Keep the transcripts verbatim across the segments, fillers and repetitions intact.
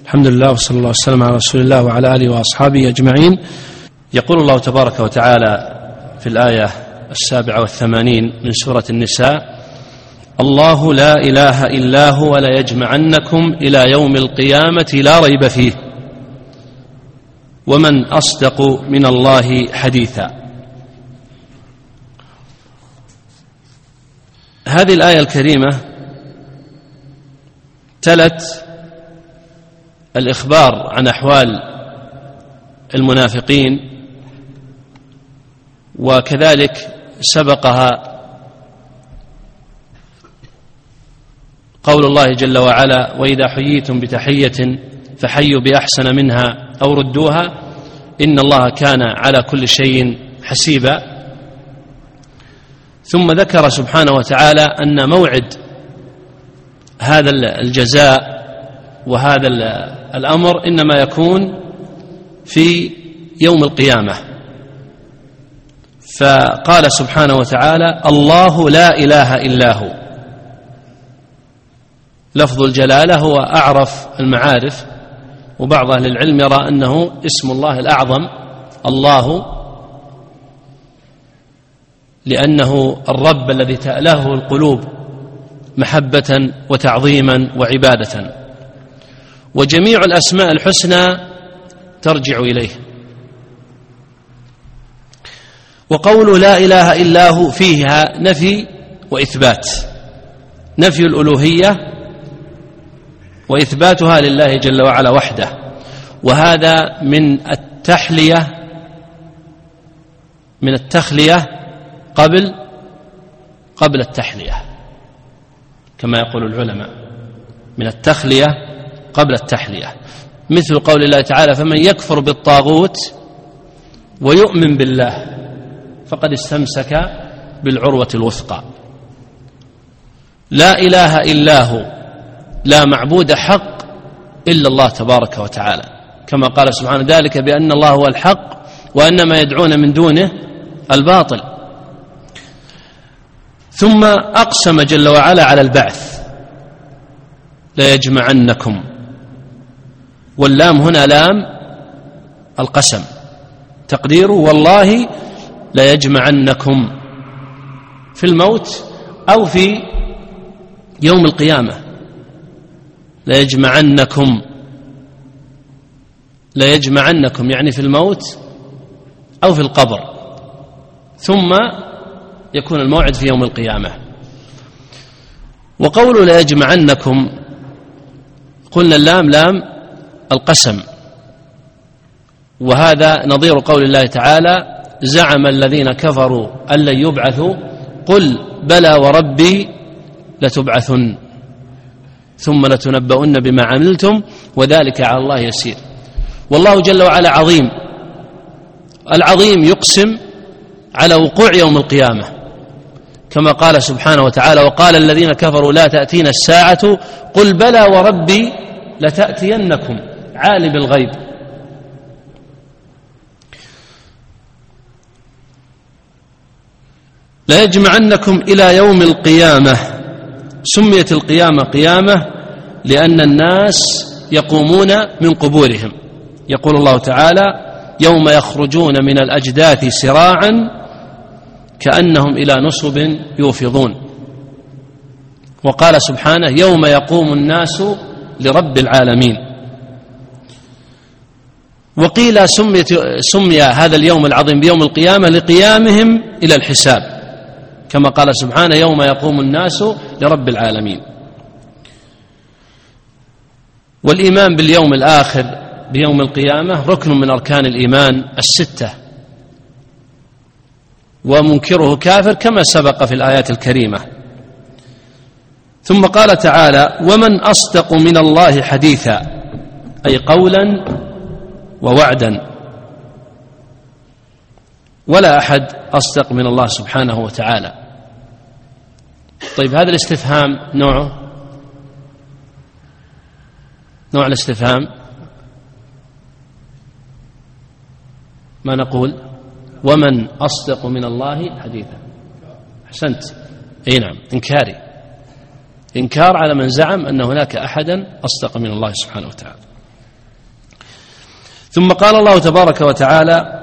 الحمد لله وصلى الله وسلم على رسول الله وعلى آله وأصحابه أجمعين. يقول الله تبارك وتعالى في الآية السابعة والثمانين من سورة النساء: الله لا إله إلا هو ليجمعنكم إلى يوم القيامة لا ريب فيه ومن أصدق من الله حديثا. هذه الآية الكريمة تلت الإخبار عن أحوال المنافقين، وكذلك سبقها قول الله جل وعلا: وإذا حييتم بتحية فحيوا بأحسن منها أو ردوها إن الله كان على كل شيء حسيبا. ثم ذكر سبحانه وتعالى أن موعد هذا الجزاء وهذا الأمر إنما يكون في يوم القيامة، فقال سبحانه وتعالى: الله لا إله إلا هو. لفظ الجلالة هو أعرف المعارف، وبعض أهل العلم يرى أنه اسم الله الأعظم الله، لأنه الرب الذي تألهه القلوب محبة وتعظيما وعبادة، وجميع الأسماء الحسنى ترجع إليه. وقول لا إله إلا هو فيها نفي وإثبات، نفي الألوهية وإثباتها لله جل وعلا وحده، وهذا من التحلية من التخلية قبل قبل التحلية، كما يقول العلماء، من التخلية قبل التحلية، مثل قول الله تعالى: فمن يكفر بالطاغوت ويؤمن بالله فقد استمسك بالعروة الوثقى. لا إله إلا هو، لا معبود حق إلا الله تبارك وتعالى، كما قال سبحانه: ذلك بأن الله هو الحق وأن ما يدعون من دونه الباطل. ثم أقسم جل وعلا على البعث: لا يجمعنكم، واللام هنا لام القسم، تقديره: والله لا يجمعنكم في الموت أو في يوم القيامة. لا يجمعنكم لا يجمعنكم يعني في الموت أو في القبر، ثم يكون الموعد في يوم القيامة. وقول لا يجمعنكم قلنا اللام لام القسم، وهذا نظير قول الله تعالى: زعم الذين كفروا أن لن يبعثوا قل بلى وربي لتبعثن ثم لتنبؤن بما عملتم وذلك على الله يسير. والله جل وعلا عظيم، العظيم يقسم على وقوع يوم القيامة، كما قال سبحانه وتعالى: وقال الذين كفروا لا تأتينا الساعة قل بلى وربي لتأتينكم عالم الغيب. لا يجمعنكم إلى يوم القيامة. سميت القيامة قيامة لأن الناس يقومون من قبورهم. يقول الله تعالى: يوم يخرجون من الأجداث سراعا كأنهم إلى نصب يوفضون. وقال سبحانه: يوم يقوم الناس لرب العالمين. وقيل سمي هذا اليوم العظيم بيوم القيامة لقيامهم إلى الحساب، كما قال سبحانه: يوم يقوم الناس لرب العالمين. والإيمان باليوم الآخر بيوم القيامة ركن من أركان الإيمان الستة، ومنكره كافر كما سبق في الآيات الكريمة. ثم قال تعالى: ومن أصدق من الله حديثا، أي قولا ووعدا، ولا أحد أصدق من الله سبحانه وتعالى. طيب، هذا الاستفهام نوعه نوع الاستفهام ما نقول: ومن أصدق من الله حديثا. أحسنت، أي نعم، إنكاري، إنكار على من زعم أن هناك أحدا أصدق من الله سبحانه وتعالى. ثم قال الله تبارك وتعالى: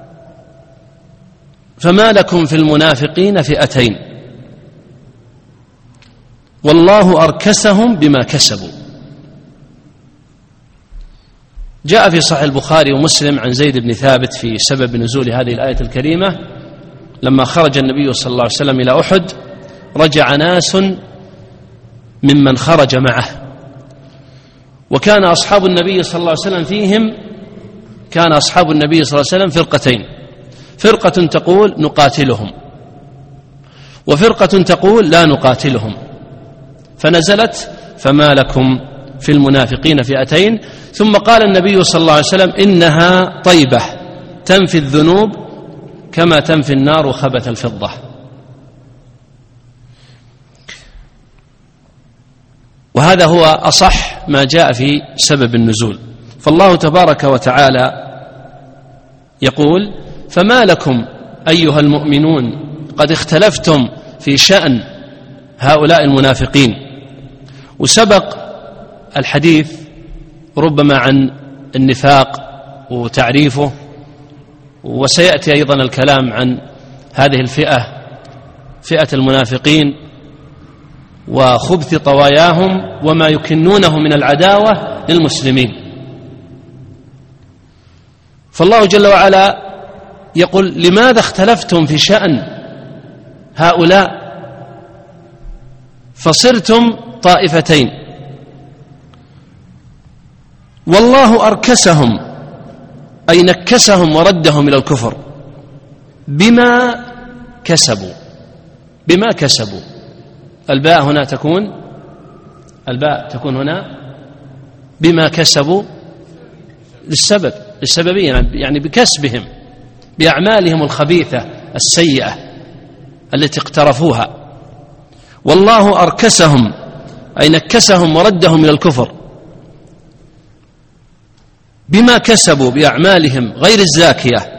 فما لكم في المنافقين فئتين والله أركسهم بما كسبوا. جاء في صحيح البخاري ومسلم عن زيد بن ثابت في سبب نزول هذه الآية الكريمة: لما خرج النبي صلى الله عليه وسلم إلى أحد رجع ناس ممن خرج معه، وكان أصحاب النبي صلى الله عليه وسلم فيهم كان أصحاب النبي صلى الله عليه وسلم فرقتين: فرقة تقول نقاتلهم، وفرقة تقول لا نقاتلهم. فنزلت: فما لكم في المنافقين فئتين. ثم قال النبي صلى الله عليه وسلم: إنها طيبة تنفي الذنوب كما تنفي النار خبث الفضة. وهذا هو أصح ما جاء في سبب النزول. فالله تبارك وتعالى يقول: فما لكم أيها المؤمنون قد اختلفتم في شأن هؤلاء المنافقين. وسبق الحديث ربما عن النفاق وتعريفه، وسيأتي أيضا الكلام عن هذه الفئة، فئة المنافقين، وخبث طواياهم وما يكنونه من العداوة للمسلمين. فالله جل وعلا يقول: لماذا اختلفتم في شأن هؤلاء فصرتم طائفتين والله أركسهم، أي نكسهم وردهم إلى الكفر بما كسبوا. بما كسبوا، الباء هنا تكون الباء تكون هنا بما كسبوا للسبب، للسببية، يعني بكسبهم، بأعمالهم الخبيثة السيئة التي اقترفوها. والله أركسهم، أي نكسهم وردهم إلى الكفر بما كسبوا، بأعمالهم غير الزاكية.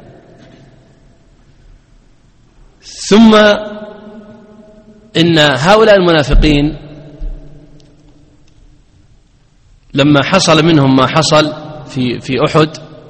ثم إن هؤلاء المنافقين لما حصل منهم ما حصل في في أحد،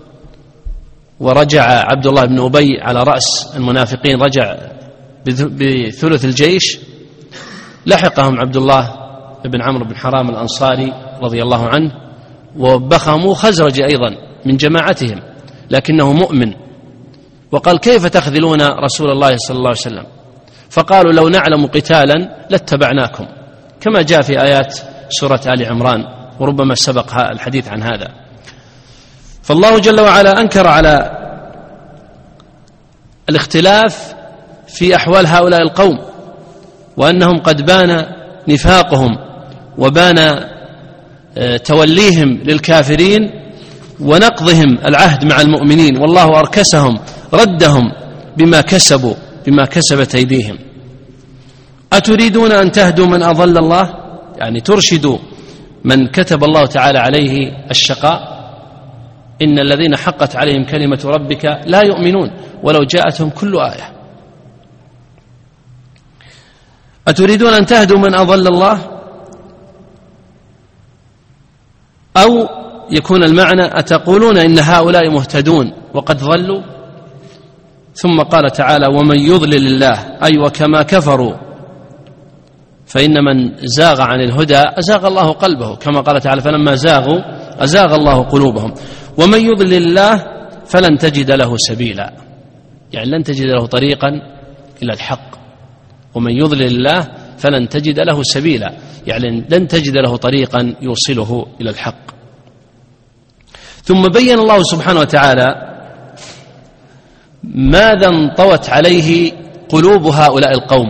ورجع عبد الله بن أبي على رأس المنافقين، رجع بثلث الجيش، لحقهم عبد الله بن عمرو بن حرام الأنصاري رضي الله عنه، وبخموا خزرج أيضا من جماعتهم، لكنه مؤمن، وقال: كيف تخذلون رسول الله صلى الله عليه وسلم؟ فقالوا: لو نعلم قتالا لاتبعناكم، كما جاء في آيات سورة آل عمران، وربما سبق الحديث عن هذا. فالله جل وعلا أنكر على الاختلاف في أحوال هؤلاء القوم، وأنهم قد بان نفاقهم وبان توليهم للكافرين ونقضهم العهد مع المؤمنين، والله أركسهم ردهم بما كسبوا، بما كسبت أيديهم. أتريدون أن تهدوا من أضل الله؟ يعني ترشدوا من كتب الله تعالى عليه الشقاء. إن الذين حقت عليهم كلمة ربك لا يؤمنون ولو جاءتهم كل آية. أتريدون أن تهدوا من أضل الله؟ أو يكون المعنى: أتقولون إن هؤلاء مهتدون وقد ضلوا؟ ثم قال تعالى: ومن يضلل الله، أي وكما كفروا، فإن من زاغ عن الهدى أزاغ الله قلبه، كما قال تعالى: فلما زاغوا أزاغ الله قلوبهم. ومن يضلل الله فلن تجد له سبيلا، يعني لن تجد له طريقا إلى الحق. ومن يضلل الله فلن تجد له سبيلا، يعني لن تجد له طريقا يوصله إلى الحق. ثم بين الله سبحانه وتعالى ماذا انطوت عليه قلوب هؤلاء القوم،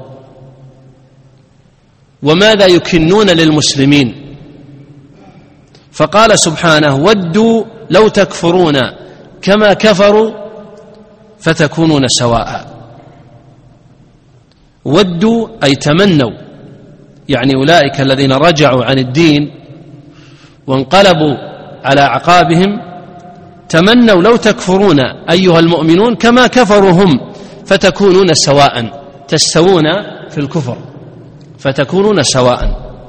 وماذا يكنون للمسلمين. فقال سبحانه: ودوا لو تكفرون كما كفروا فتكونون سواء. ودوا أي تمنوا، يعني أولئك الذين رجعوا عن الدين وانقلبوا على أعقابهم تمنوا لو تكفرون أيها المؤمنون كما كفروا هم فتكونون سواء، تستوون في الكفر فتكونون سواء.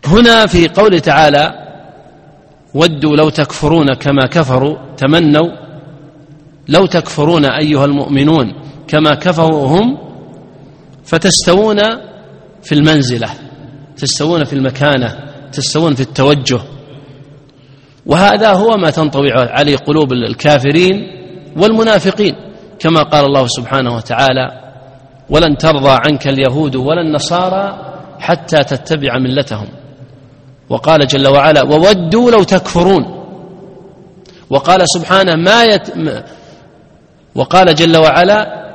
هنا في قوله تعالى ودوا لو تكفرون كما كفروا، تمنوا لو تكفرون أيها المؤمنون كما كفروا هم، فتستوون في المنزلة، تستوون في المكانة، تستوون في التوجه. وهذا هو ما تنطوي عليه قلوب الكافرين والمنافقين، كما قال الله سبحانه وتعالى ولن ترضى عنك اليهود ولا النصارى حتى تتبع ملتهم. وقال جل وعلا وودوا لو تكفرون. وقال سبحانه ما يت... وقال جل وعلا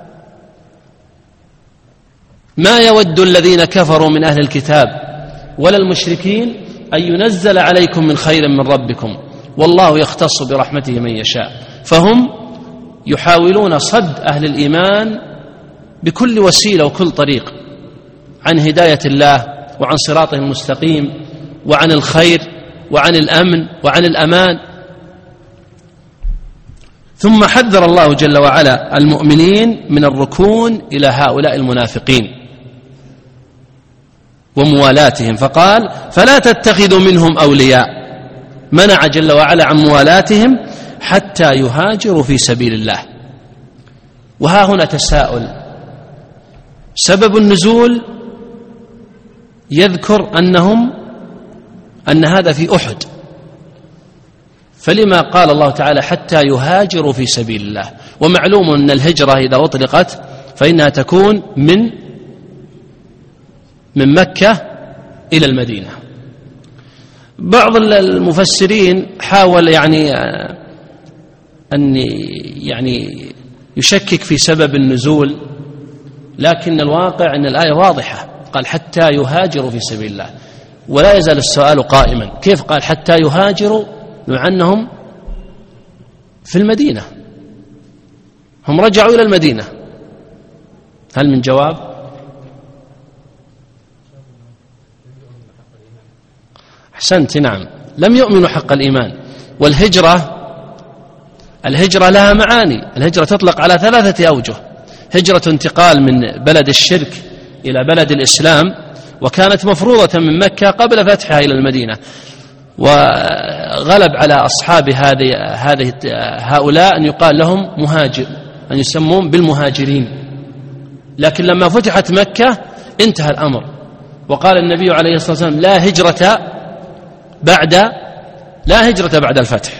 ما يود الذين كفروا من أهل الكتاب ولا المشركين أن ينزل عليكم من خير من ربكم والله يختص برحمته من يشاء. فهم يحاولون صد أهل الإيمان بكل وسيلة وكل طريق عن هداية الله وعن صراطه المستقيم وعن الخير وعن الأمن وعن الأمان. ثم حذر الله جل وعلا المؤمنين من الركون إلى هؤلاء المنافقين وموالاتهم، فقال فلا تتخذوا منهم أولياء، منع جل وعلا عن موالاتهم حتى يهاجروا في سبيل الله. وها هنا تساؤل، سبب النزول يذكر أنهم أن هذا في أحد، فلما قال الله تعالى حتى يهاجروا في سبيل الله؟ ومعلوم أن الهجرة إذا أطلقت فإنها تكون من من مكة إلى المدينة. بعض المفسرين حاول يعني أن يعني يشكك في سبب النزول، لكن الواقع أن الآية واضحة، قال حتى يهاجروا في سبيل الله. ولا يزال السؤال قائما، كيف قال حتى يهاجروا مع أنهم في المدينة؟ هم رجعوا إلى المدينة. هل من جواب؟ أحسنت، نعم، لم يؤمنوا حق الإيمان. والهجرة الهجرة لها معاني، الهجرة تطلق على ثلاثة أوجه: هجرة انتقال من بلد الشرك إلى بلد الإسلام، وكانت مفروضة من مكة قبل فتحها إلى المدينة، وغلب على أصحاب هذه هذه هؤلاء أن يقال لهم مهاجر، أن يسمون بالمهاجرين. لكن لما فتحت مكة انتهى الأمر، وقال النبي عليه الصلاة والسلام لا هجرة بعد لا هجرة بعد الفتح.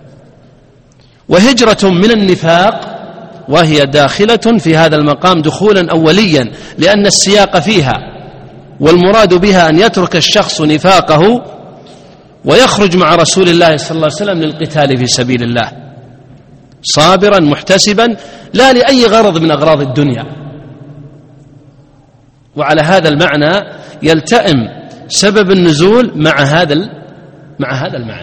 وهجرة من النفاق وهي داخلة في هذا المقام دخولا أوليا، لأن السياق فيها، والمراد بها أن يترك الشخص نفاقه ويخرج مع رسول الله صلى الله عليه وسلم للقتال في سبيل الله صابرا محتسبا لا لأي غرض من أغراض الدنيا. وعلى هذا المعنى يلتئم سبب النزول مع هذا مع هذا المعنى.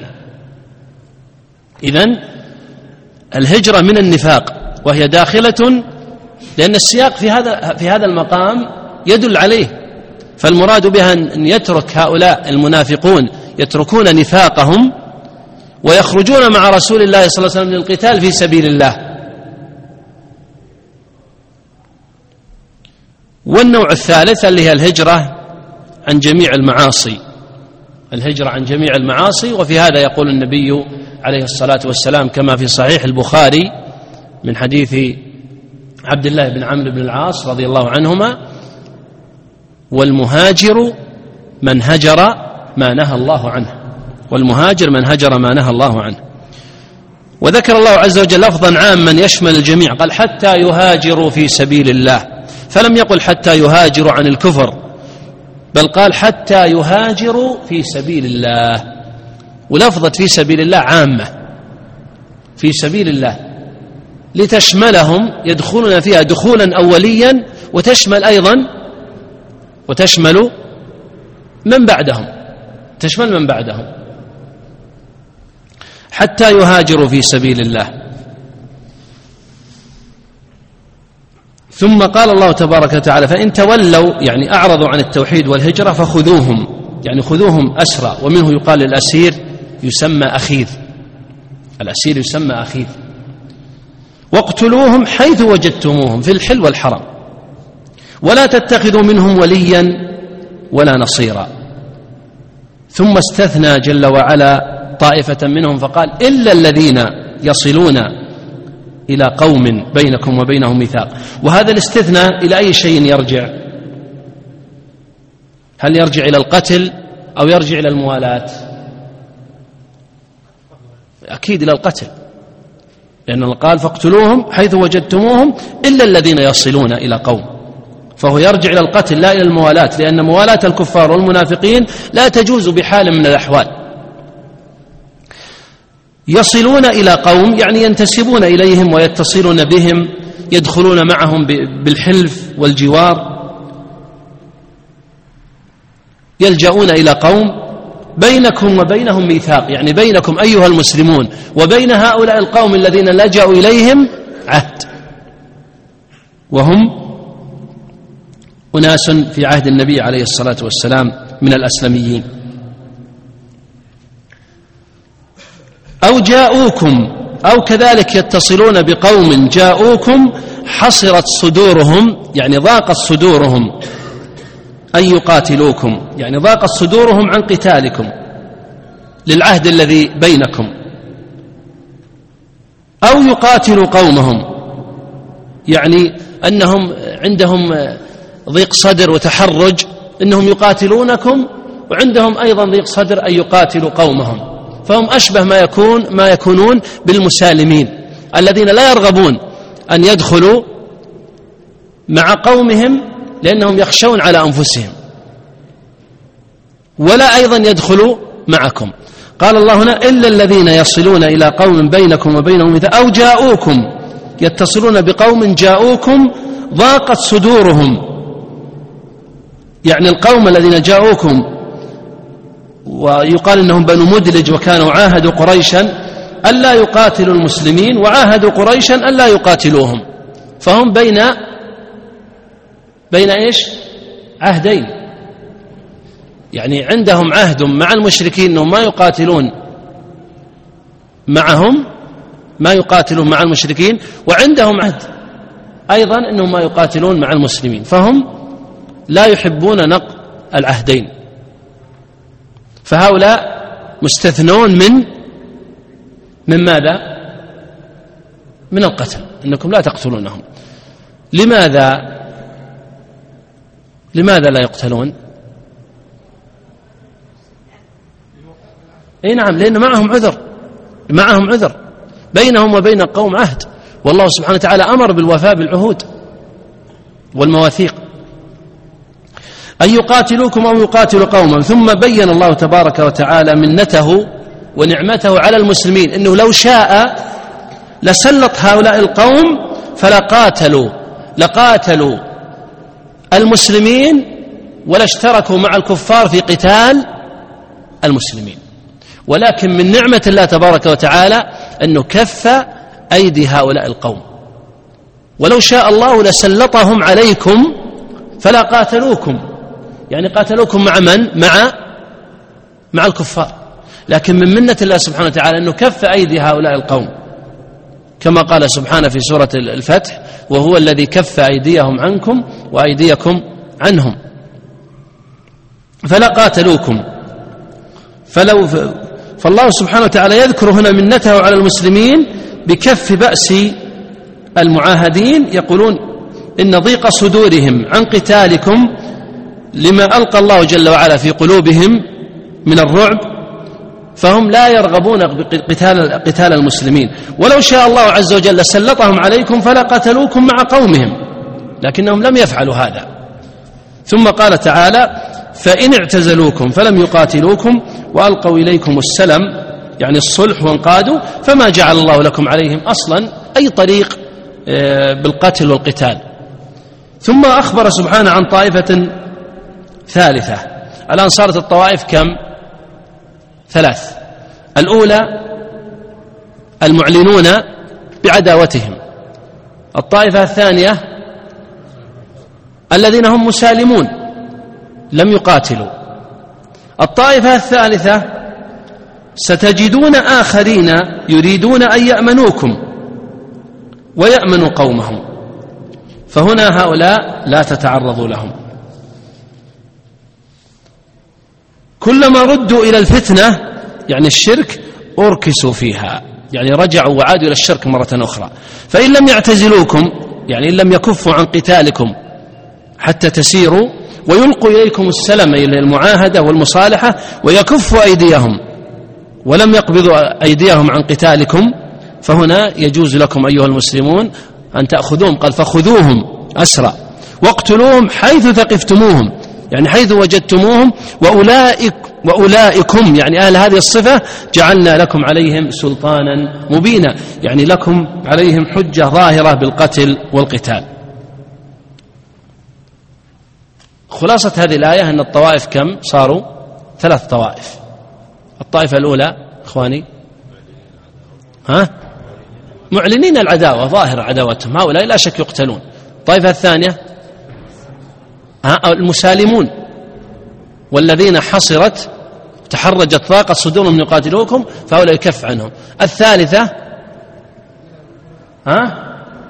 إذن الهجرة من النفاق وهي داخلة، لأن السياق في هذا في هذا المقام يدل عليه، فالمراد بها أن يترك هؤلاء المنافقون يتركون نفاقهم ويخرجون مع رسول الله صلى الله عليه وسلم للقتال في سبيل الله. والنوع الثالث اللي هي الهجرة عن جميع المعاصي، الهجرة عن جميع المعاصي. وفي هذا يقول النبي عليه الصلاة والسلام كما في صحيح البخاري من حديث عبد الله بن عمرو بن العاص رضي الله عنهما: والمهاجر من هجر ما نهى الله عنه، والمهاجر من هجر ما نهى الله عنه. وذكر الله عز وجل لفظا عاما يشمل الجميع، قال حتى يهاجروا في سبيل الله، فلم يقل حتى يهاجروا عن الكفر، بل قال حتى يهاجروا في سبيل الله. ولفظة في سبيل الله عامة، في سبيل الله لتشملهم، يدخلون فيها دخولا أوليا، وتشمل أيضا وتشمل من بعدهم، تشمل من بعدهم حتى يهاجروا في سبيل الله. ثم قال الله تبارك وتعالى: فإن تولوا، يعني أعرضوا عن التوحيد والهجرة، فخذوهم، يعني خذوهم أسرى. ومنه يقال للأسير يسمى أخيذ، الأسير يسمى أخيذ. واقتلوهم حيث وجدتموهم في الحل والحرم، ولا تتخذوا منهم وليا ولا نصيرا. ثم استثنى جل وعلا طائفة منهم فقال إلا الذين يصلون إلى قوم بينكم وبينهم ميثاق. وهذا الاستثناء إلى أي شيء يرجع؟ هل يرجع إلى القتل أو يرجع إلى الموالاة؟ أكيد إلى القتل، لأن الله قال فاقتلوهم حيث وجدتموهم إلا الذين يصلون إلى قوم، فهو يرجع إلى القتل لا إلى الموالاة، لأن موالاة الكفار والمنافقين لا تجوز بحال من الأحوال. يصلون إلى قوم يعني ينتسبون إليهم ويتصلون بهم، يدخلون معهم بالحلف والجوار، يلجؤون إلى قوم بينكم وبينهم ميثاق، يعني بينكم أيها المسلمون وبين هؤلاء القوم الذين لجأوا إليهم عهد، وهم أناس في عهد النبي عليه الصلاة والسلام من الأسلميين. أو جاءوكم، أو كذلك يتصلون بقوم جاءوكم حصرت صدورهم، يعني ضاقت صدورهم أن يقاتلوكم، يعني ضاقت صدورهم عن قتالكم للعهد الذي بينكم، أو يقاتلوا قومهم، يعني أنهم عندهم ضيق صدر وتحرج أنهم يقاتلونكم، وعندهم أيضا ضيق صدر أن يقاتلوا قومهم، فهم أشبه ما يكون ما يكونون بالمسالمين الذين لا يرغبون أن يدخلوا مع قومهم لأنهم يخشون على أنفسهم، ولا أيضا يدخلوا معكم. قال الله هنا إلا الذين يصلون إلى قوم بينكم وبينهم ميثاق أو جاءوكم، يتصلون بقوم جاءوكم ضاقت صدورهم، يعني القوم الذين جاءوكم ويقال إنهم بنو مدلج وكانوا عاهدوا قريشا ألا يقاتلوا المسلمين وعاهدوا قريشا ألا يقاتلوهم، فهم بين بين إيش؟ عهدين، يعني عندهم عهد مع المشركين أنهم ما يقاتلون معهم ما يقاتلون مع المشركين، وعندهم عهد أيضا أنهم ما يقاتلون مع المسلمين، فهم لا يحبون نقض العهدين، فهؤلاء مستثنون من من ماذا؟ من القتل، إنكم لا تقتلونهم. لماذا لماذا لا يقتلون؟ اي نعم، لأن معهم عذر، معهم عذر بينهم وبين القوم عهد، والله سبحانه وتعالى أمر بالوفاء بالعهود والمواثيق. أن يقاتلوكم أو يقاتلوا قوما. ثم بين الله تبارك وتعالى منته ونعمته على المسلمين، إنه لو شاء لسلط هؤلاء القوم فلقاتلوا لقاتلوا المسلمين ولا اشتركوا مع الكفار في قتال المسلمين، ولكن من نعمة الله تبارك وتعالى أنه كف أيدي هؤلاء القوم، ولو شاء الله لسلطهم عليكم فلا قاتلوكم، يعني قاتلوكم مع من؟ مع مع الكفار، لكن من منة الله سبحانه وتعالى أنه كف أيدي هؤلاء القوم، كما قال سبحانه في سورة الفتح: وهو الذي كف أيديهم عنكم وأيديكم عنهم فلا قاتلوكم. فلو فالله سبحانه وتعالى يذكر هنا منته على المسلمين بكف بأس المعاهدين، يقولون إن ضيق صدورهم عن قتالكم لما ألقى الله جل وعلا في قلوبهم من الرعب، فهم لا يرغبون بقتال قتال المسلمين، ولو شاء الله عز وجل سلطهم عليكم فلا قتلوكم مع قومهم، لكنهم لم يفعلوا هذا. ثم قال تعالى: فإن اعتزلوكم فلم يقاتلوكم وألقوا إليكم السلم، يعني الصلح، وانقادوا فما جعل الله لكم عليهم أصلا أي طريق بالقتل والقتال. ثم أخبر سبحانه عن طائفة ثالثة. الآن صارت الطوائف كم؟ ثلاث. الأولى المعلنون بعداوتهم، الطائفة الثانية الذين هم مسالمون لم يقاتلوا، الطائفة الثالثة ستجدون آخرين يريدون أن يأمنوكم ويأمنوا قومهم، فهنا هؤلاء لا تتعرضوا لهم. كلما ردوا إلى الفتنة يعني الشرك أركسوا فيها، يعني رجعوا وعادوا إلى الشرك مرة أخرى. فإن لم يعتزلوكم يعني إن لم يكفوا عن قتالكم حتى تسيروا ويلقوا إليكم السلم إلى المعاهدة والمصالحة ويكفوا أيديهم ولم يقبضوا أيديهم عن قتالكم، فهنا يجوز لكم أيها المسلمون أن تأخذوهم، قال فخذوهم أسرى واقتلوهم حيث ثقفتموهم، يعني حيث وجدتموهم، وأولئك وأولئكم يعني أهل هذه الصفة جعلنا لكم عليهم سلطانا مبينا، يعني لكم عليهم حجة ظاهرة بالقتل والقتال. خلاصة هذه الآية أن الطوائف كم صاروا؟ ثلاث طوائف. الطائفة الأولى إخواني ها معلنين العداوة، ظاهر عداوتهم، هؤلاء لا شك يقتلون. الطائفة الثانية ها المسالمون والذين حصرت تحرجت طاقة صدورهم من يقاتلوكم فهؤلاء يكف عنهم. الثالثة ها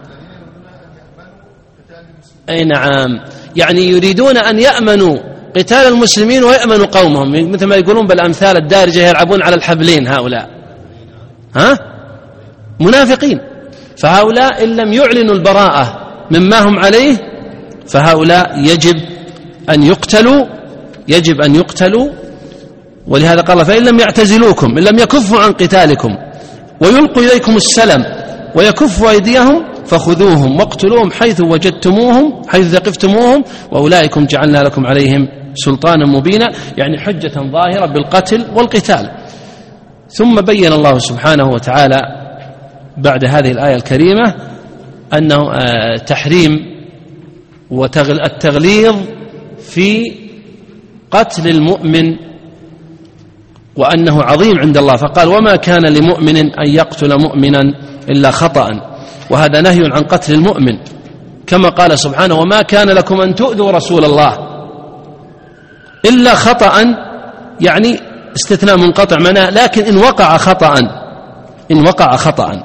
أي نعم، يعني يريدون أن يأمنوا قتال المسلمين ويأمنوا قومهم، مثل ما يقولون بالأمثال الدارجة يلعبون على الحبلين. هؤلاء ها منافقين، فهؤلاء إن لم يعلنوا البراءة مما هم عليه فهؤلاء يجب أن يقتلوا، يجب أن يقتلوا. ولهذا قال فإن لم يعتزلوكم، إن لم يكفوا عن قتالكم ويلقوا إليكم السلم ويكفوا أيديهم فخذوهم واقتلوهم حيث وجدتموهم حيث ثقفتموهم وأولئكم جعلنا لكم عليهم سلطانا مبينا، يعني حجة ظاهرة بالقتل والقتال. ثم بين الله سبحانه وتعالى بعد هذه الآية الكريمة أنه تحريم والتغليظ في قتل المؤمن وأنه عظيم عند الله، فقال وما كان لمؤمن أن يقتل مؤمنا إلا خطأ، وهذا نهي عن قتل المؤمن، كما قال سبحانه وما كان لكم أن تؤذوا رسول الله إلا خطأ، يعني استثناء منقطع معناه لكن إن وقع خطأ، إن وقع خطأ.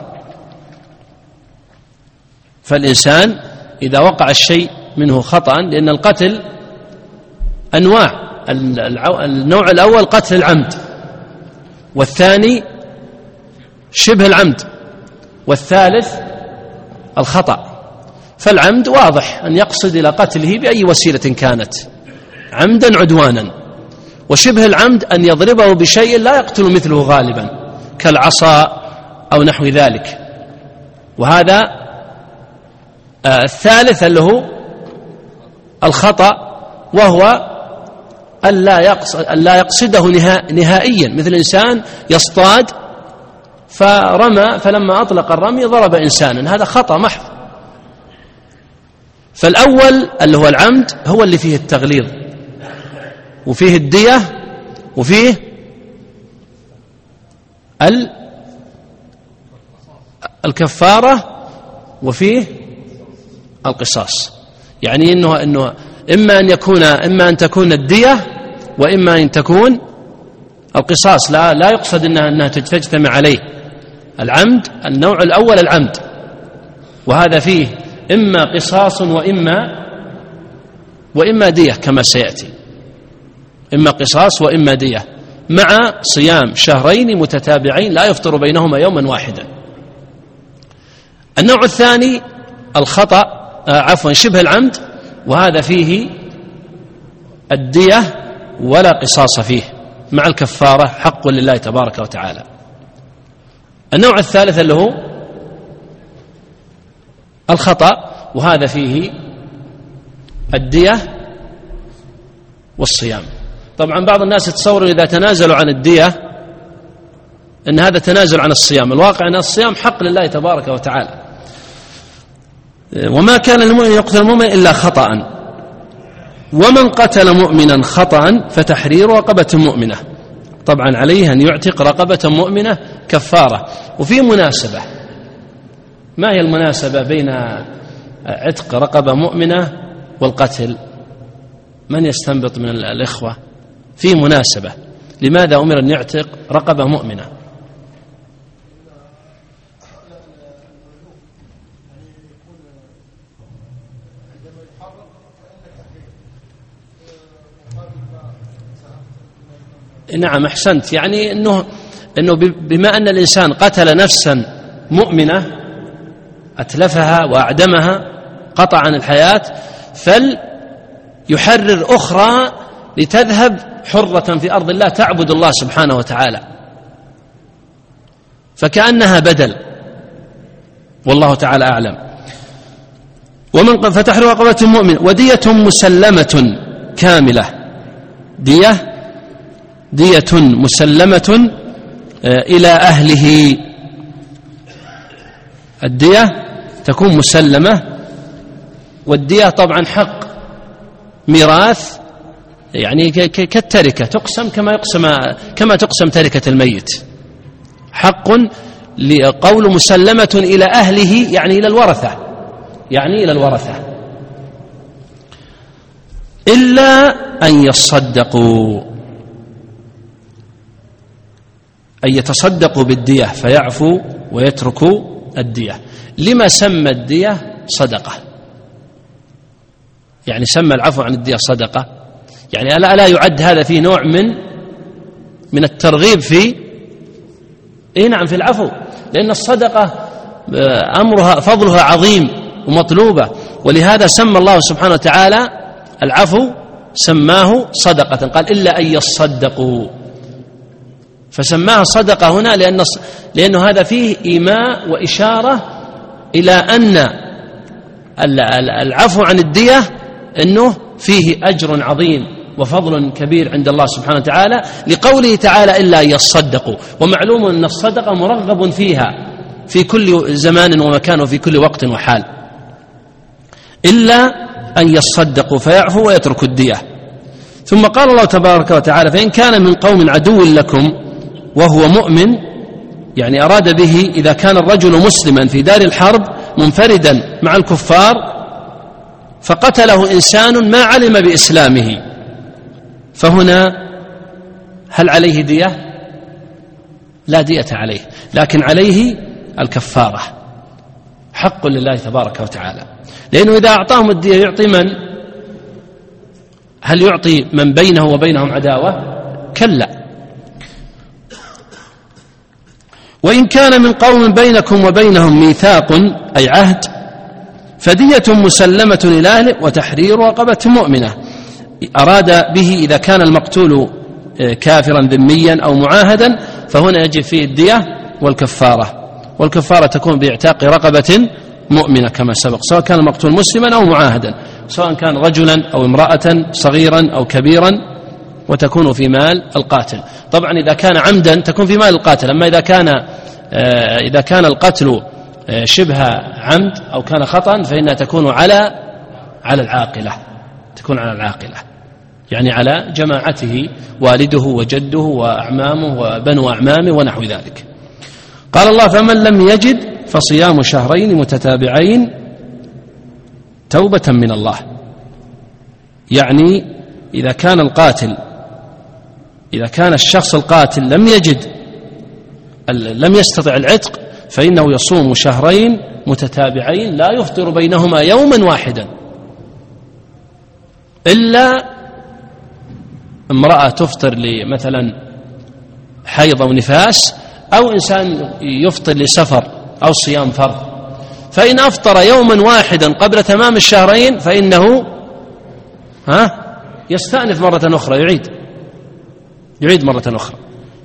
فالإنسان إذا وقع الشيء منه خطأ، لأن القتل أنواع، النوع الأول قتل العمد، والثاني شبه العمد، والثالث الخطأ. فالعمد واضح أن يقصد إلى قتله بأي وسيلة كانت عمدا عدوانا، وشبه العمد أن يضربه بشيء لا يقتل مثله غالبا كالعصا أو نحو ذلك. وهذا آه الثالث اللي هو الخطأ، وهو ألا يقصد ألا يقصده نهائيا، مثل إنسان يصطاد فرمى فلما أطلق الرمي ضرب إنسانا، هذا خطأ محض. فالأول اللي هو العمد هو اللي فيه التغليظ وفيه الدية وفيه الكفارة وفيه القصاص، يعني إنه, إنه إما أن يكون إما أن تكون الدية وإما أن تكون القصاص، لا لا يقصد إنها, إنها تجتمع عليه. العمد النوع الأول العمد، وهذا فيه إما قصاص وإما وإما دية كما سيأتي، إما قصاص وإما دية، مع صيام شهرين متتابعين لا يفطر بينهما يوما واحدا. النوع الثاني الخطأ آه عفوا شبه العمد، وهذا فيه الدية ولا قصاص فيه مع الكفارة، حق لله تبارك وتعالى. النوع الثالث اللي هو الخطأ، وهذا فيه الدية والصيام. طبعا بعض الناس يتصورون إذا تنازلوا عن الدية أن هذا تنازل عن الصيام، الواقع أن الصيام حق لله تبارك وتعالى. وما كان المؤمن يقتل المؤمن إلا خطأ، ومن قتل مؤمنا خطأ فتحرير رقبة مؤمنة، طبعا عليه أن يعتق رقبة مؤمنة كفارة. وفي مناسبة، ما هي المناسبة بين عتق رقبة مؤمنة والقتل؟ من يستنبط من الإخوة؟ في مناسبة، لماذا أمر أن يعتق رقبة مؤمنة؟ نعم أحسنت، يعني أنه, إنه بما أن الإنسان قتل نفسا مؤمنة أتلفها وأعدمها قطع عن الحياة، فليحرر أخرى لتذهب حرة في أرض الله تعبد الله سبحانه وتعالى، فكأنها بدل، والله تعالى أعلم. ومن فتحرير رقبة مؤمن ودية مسلمة كاملة، دية دية مسلمة إلى أهله، الدية تكون مسلمة، والدية طبعا حق ميراث، يعني كالتركة تقسم كما يقسم كما تقسم تركة الميت، حق لقول مسلمة إلى أهله يعني إلى الورثة، يعني إلى الورثة، إلا أن يصدقوا، أن يتصدقوا بالدية فيعفوا ويتركوا الدية. لما سمى الدية صدقة؟ يعني سمى العفو عن الدية صدقة، يعني ألا لا يعد هذا فيه نوع من من الترغيب في إيه نعم في العفو، لأن الصدقة أمرها فضلها عظيم ومطلوبة، ولهذا سمى الله سبحانه وتعالى العفو سماه صدقة، قال إلا أن يصدقوا، فسماها صدقة هنا لأن لأنه هذا فيه إيماء وإشارة إلى أن العفو عن الدية أنه فيه أجر عظيم وفضل كبير عند الله سبحانه وتعالى، لقوله تعالى إلا يصدقوا. ومعلوم أن الصدقة مرغب فيها في كل زمان ومكان وفي كل وقت وحال، إلا أن يصدقوا فيعفوا ويتركوا الدية. ثم قال الله تبارك وتعالى فإن كان من قوم عدو لكم وهو مؤمن، يعني أراد به إذا كان الرجل مسلما في دار الحرب منفردا مع الكفار فقتله إنسان ما علم بإسلامه، فهنا هل عليه دية؟ لا دية عليه، لكن عليه الكفارة، حق لله تبارك وتعالى، لأنه إذا أعطاهم الدية يعطي من؟ هل يعطي من بينه وبينهم عداوة؟ كلا. وإن كان من قوم بينكم وبينهم ميثاق أي عهد فدية مسلمة إلى أهله وتحرير رقبة مؤمنة. أراد به إذا كان المقتول كافرا ذميا أو معاهدا فهنا يجب فيه الدية والكفارة، والكفارة تكون باعتاق رقبة مؤمنة كما سبق، سواء كان المقتول مسلما أو معاهدا، سواء كان رجلا أو امرأة صغيرا أو كبيرا، وتكون في مال القاتل. طبعا إذا كان عمدا تكون في مال القاتل، أما إذا كان إذا كان القتل شبه عمد أو كان خطأ فإنها تكون على على العاقلة، تكون على العاقلة، يعني على جماعته والده وجده وأعمامه وبنو أعمامه ونحو ذلك. قال الله فمن لم يجد فصيام شهرين متتابعين توبة من الله، يعني إذا كان القاتل إذا كان الشخص القاتل لم يجد لم يستطع العتق فإنه يصوم شهرين متتابعين لا يفطر بينهما يوما واحدا، إلا امرأة تفطر لمثلا حيض ونفاس، أو إنسان يفطر لسفر أو صيام فرض، فإن أفطر يوما واحدا قبل تمام الشهرين فإنه ها يستأنف مرة أخرى، يعيد يعيد مرة أخرى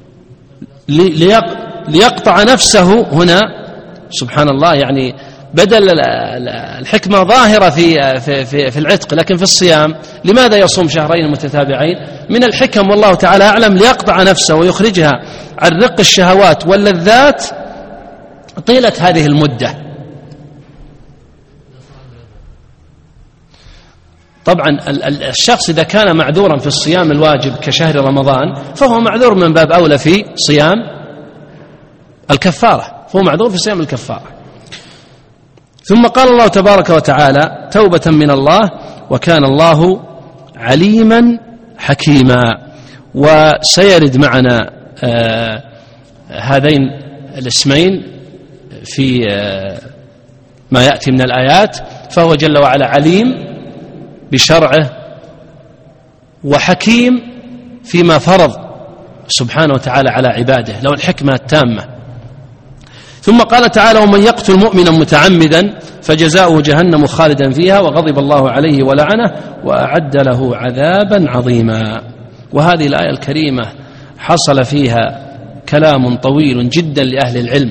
ليقطع نفسه. هنا سبحان الله، يعني بدل الحكمة ظاهرة في في في, في العتق، لكن في الصيام لماذا يصوم شهرين متتابعين؟ من الحكم والله تعالى أعلم، ليقطع نفسه ويخرجها عن رق الشهوات واللذات طيلة هذه المدة. طبعا الشخص إذا كان معذورا في الصيام الواجب كشهر رمضان فهو معذور من باب أولى في صيام الكفارة، فهو معذور في صيام الكفارة. ثم قال الله تبارك وتعالى توبة من الله وكان الله عليما حكيما. وسيرد معنا آه هذين الاسمين في آه ما يأتي من الآيات، فهو جل وعلا عليم بشرعه وحكيم فيما فرض سبحانه وتعالى على عباده، له الحكمة التامة. ثم قال تعالى: ومن يقتل مؤمنا متعمدا فجزاؤه جهنم خالدا فيها وغضب الله عليه ولعنه وأعد له عذابا عظيما. وهذه الآية الكريمة حصل فيها كلام طويل جدا لأهل العلم.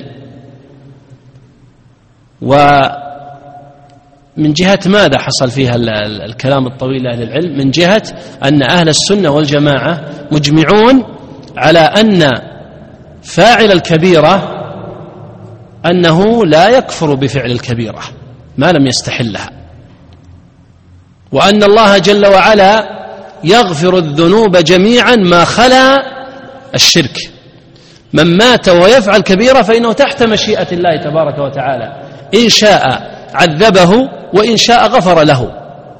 ومن جهة ماذا حصل فيها الكلام الطويل لأهل العلم؟ من جهة أن أهل السنة والجماعة مجمعون على أن فاعل الكبيرة أنه لا يكفر بفعل الكبيرة ما لم يستحلها، وأن الله جل وعلا يغفر الذنوب جميعا ما خلا الشرك. من مات ويفعل كبيرة فإنه تحت مشيئة الله تبارك وتعالى، إن شاء عذبه وإن شاء غفر له.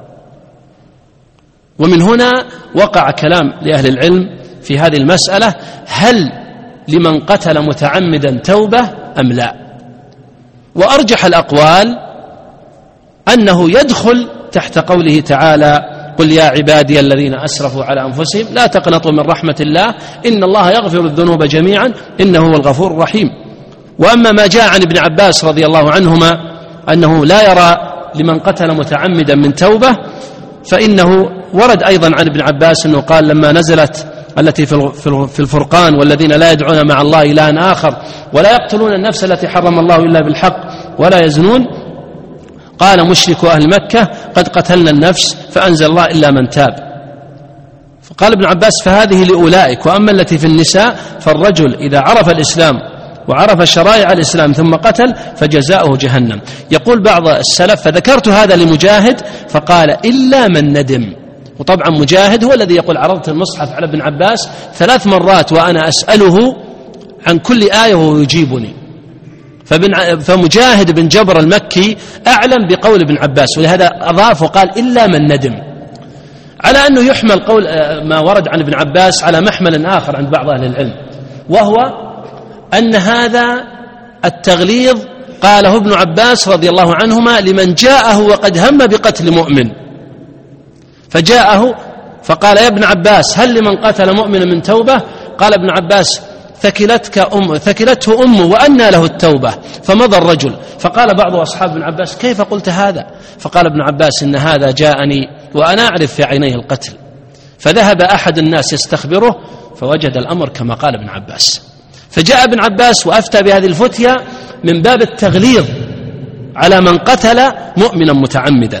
ومن هنا وقع كلام لأهل العلم في هذه المسألة: هل لمن قتل متعمدا توبة أم لا؟ وأرجح الأقوال أنه يدخل تحت قوله تعالى: قل يا عبادي الذين أسرفوا على أنفسهم لا تقنطوا من رحمة الله إن الله يغفر الذنوب جميعا إنه هو الغفور الرحيم. وأما ما جاء عن ابن عباس رضي الله عنهما أنه لا يرى لمن قتل متعمدا من توبة، فإنه ورد أيضا عن ابن عباس أنه قال لما نزلت التي في الفرقان: والذين لا يدعون مع الله إلها آخر ولا يقتلون النفس التي حرم الله إلا بالحق ولا يزنون، قال مشرك أهل مكة: قد قتلنا النفس فأنزل الله إلا من تاب. فقال ابن عباس: فهذه لأولئك. وأما التي في النساء فالرجل إذا عرف الإسلام وعرف شرائع الإسلام ثم قتل فجزاؤه جهنم. يقول بعض السلف: فذكرت هذا لمجاهد فقال: إلا من ندم. وطبعا مجاهد هو الذي يقول: عرضت المصحف على ابن عباس ثلاث مرات وأنا أسأله عن كل آية وهو يجيبني. فمجاهد بن جبر المكي أعلم بقول ابن عباس، ولهذا أضاف وقال: إلا من ندم، على أنه يحمل قول ما ورد عن ابن عباس على محمل آخر عند بعض أهل العلم، وهو أن هذا التغليظ قاله ابن عباس رضي الله عنهما لمن جاءه وقد هم بقتل مؤمن، فجاءه فقال: يا ابن عباس هل لمن قتل مؤمنا من توبة؟ قال ابن عباس: ثكلتك أم ثكلته أمه وأنى له التوبة. فمضى الرجل، فقال بعض أصحاب ابن عباس: كيف قلت هذا؟ فقال ابن عباس: إن هذا جاءني وأنا أعرف في عينيه القتل. فذهب أحد الناس يستخبره فوجد الأمر كما قال ابن عباس، فجاء ابن عباس وأفتى بهذه الفتية من باب التغليظ على من قتل مؤمنا متعمدا.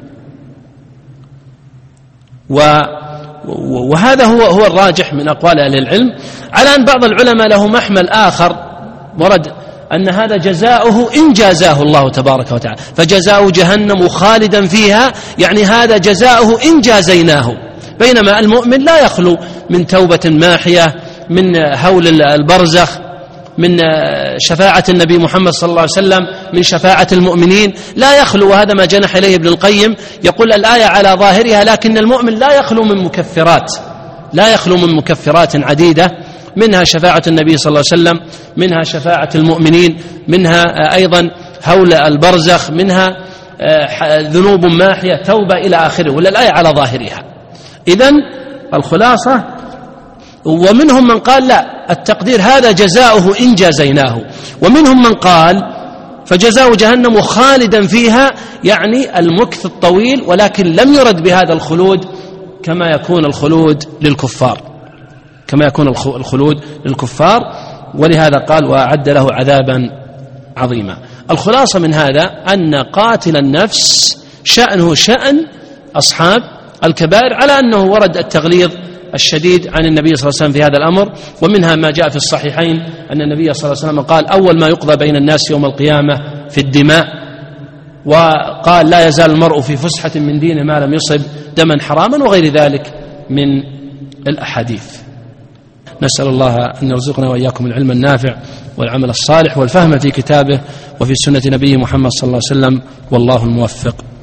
و وهذا هو هو الراجح من أقوال أهل العلم، على أن بعض العلماء له محمل آخر ورد أن هذا جزاؤه إن جازاه الله تبارك وتعالى، فجزاؤه جهنم خالدا فيها، يعني هذا جزاؤه إن جازيناه. بينما المؤمن لا يخلو من توبة ماحية، من هول البرزخ، من شفاعة النبي محمد صلى الله عليه وسلم، من شفاعة المؤمنين، لا يخلو. وهذا ما جنح إليه ابن القيم، يقول الآية على ظاهرها لكن المؤمن لا يخلو من مكفرات، لا يخلو من مكفرات عديدة، منها شفاعة النبي صلى الله عليه وسلم، منها شفاعة المؤمنين، منها أيضا هول البرزخ، منها ذنوب ماحية، توبة إلى آخره، ولا الآية على ظاهرها. إذن الخلاصة، ومنهم من قال لا، التقدير هذا جزاؤه إن جازيناه، ومنهم من قال فجزاؤه جهنم خالدا فيها، يعني المكث الطويل، ولكن لم يرد بهذا الخلود كما يكون الخلود للكفار، كما يكون الخلود للكفار، ولهذا قال: وأعد له عذابا عظيما. الخلاصة من هذا أن قاتل النفس شأنه شأن أصحاب الكبائر، على أنه ورد التغليظ الشديد عن النبي صلى الله عليه وسلم في هذا الأمر. ومنها ما جاء في الصحيحين أن النبي صلى الله عليه وسلم قال: أول ما يقضى بين الناس يوم القيامة في الدماء، وقال: لا يزال المرء في فسحة من دينه ما لم يصب دما حراما، وغير ذلك من الأحاديث. نسأل الله أن يرزقنا وإياكم العلم النافع والعمل الصالح والفهم في كتابه وفي سنة نبيه محمد صلى الله عليه وسلم، والله الموفق.